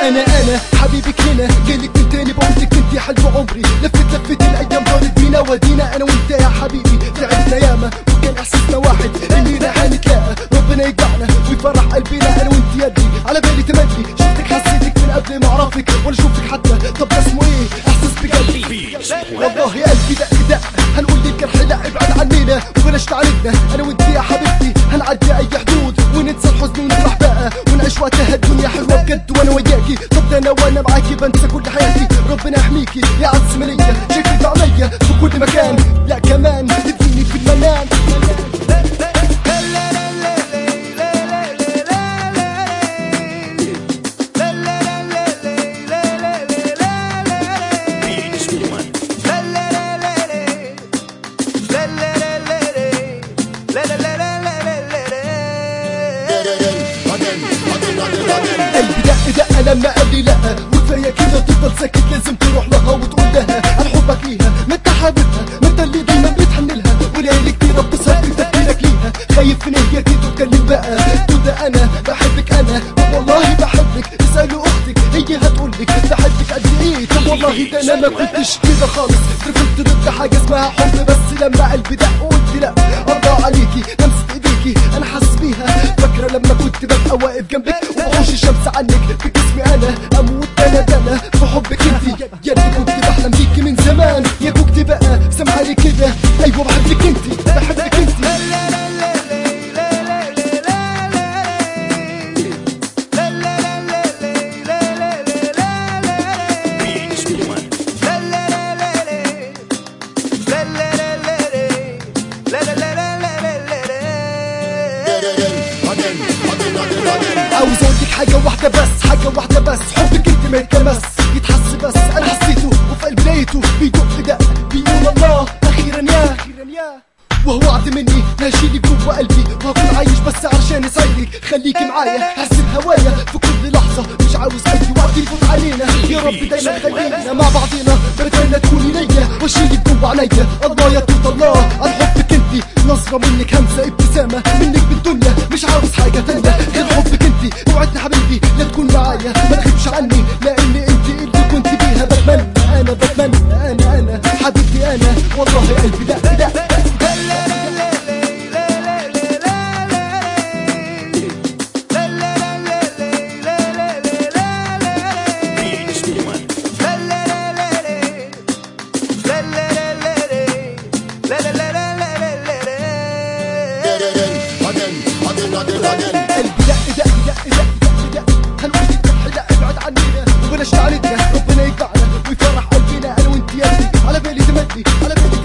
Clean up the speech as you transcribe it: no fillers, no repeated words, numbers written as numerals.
انا حبيبك هنا جايلك من تاني بقولك انتي حلم عمري. لفت الايام دارت بينا ودينا انا وانت يا حبيبي تعبنا ياما وكان احساسنا واحد اننا هنتلاقى. ربنا يجمعنا ويفرح قلبنا انا وانت يدي على بالي تمدي. شفتك حسيتك من قبل ما اعرفك ولا اشوفك حتى. طب ده اسمه ايه احساس بقلبي؟ والله قلبي دق هنقول للجرح لا ابعد عنينا وبلاش تعاندنا انا وانت يا حبيبتي. هنعدي اي حدود وننسى الحزن ونفرح بقى ونعيش وقتها الدنيا حلوه بجد وانا وياكي. طب ده انا وانا معاكي بنسى كل حياتي. ربنا يحميكي يا عز مالية شايفك بعينيا في كل مكان. لا كمان تديني في المنام. قلبي دق لما قال لي لا وكفايه كده تفضل ساكت. لازم تروح لها وتقول لها انا حبك ليها. ما انت حبيبها ما انت اللي دايما بتحن لها وليالي كتير بتسهر في تفكيرك ليها. خايف من هي كده تتكلم بقى تقول ده انا بحبك انا والله بحبك. اسالوا اختك هي هتقول لك بحبك قد ايه. طب والله ده انا ما كنتش كده خالص. كنت ضد حاجه اسمها حب بس لما قلبي دق قلت لا ارضى عليكي لمسه ايديكي انا حاسس بيها. فاكره لما كنت ببقى واقف جنبك وبحوش الشمس عنك في جسمي انا اموت انا في حبك انتي. يا اللي كنت بحلم بيكي من زمان يا كنت بقى سامعاني كده. ايوه بحبك انتي بحبك انتي. عاوز اقولك حاجة واحدة بس حبك انت ما يتمس يتحس بس انا حسيته وفي قلبي لقيته بيدق دق بيقول الله اخيرا يا وهو وعد مني هشيلك جوا قلبي وهكون عايش بس علشان اسعدك. خليكي معايا حاسس بهوايا في كل لحظة مش عاوز اي وقت يفوت علينا. يا رب دايما خلينا مع بعضينا بتمنى تكوني ليا واشيلك جوا عينيا. الله يا توت الله عن حبك انتي. نظرة منك همسة ابتسامة منك بالدنيا مش عاوز حاجة تانية غير حبك انتي. اوعدني حبيبي لا تكون معايا ما تغيبش عني لان انتي اللي كنت بيها. بتمنى انا حبيبتي انا والله قلبي دق هنقول الجرح لا ابعد عنينا وبلاش تعاندنا. ربنا يجمعنا ويفرح قلبنا انا وانت يا على بالي تمدي على بالي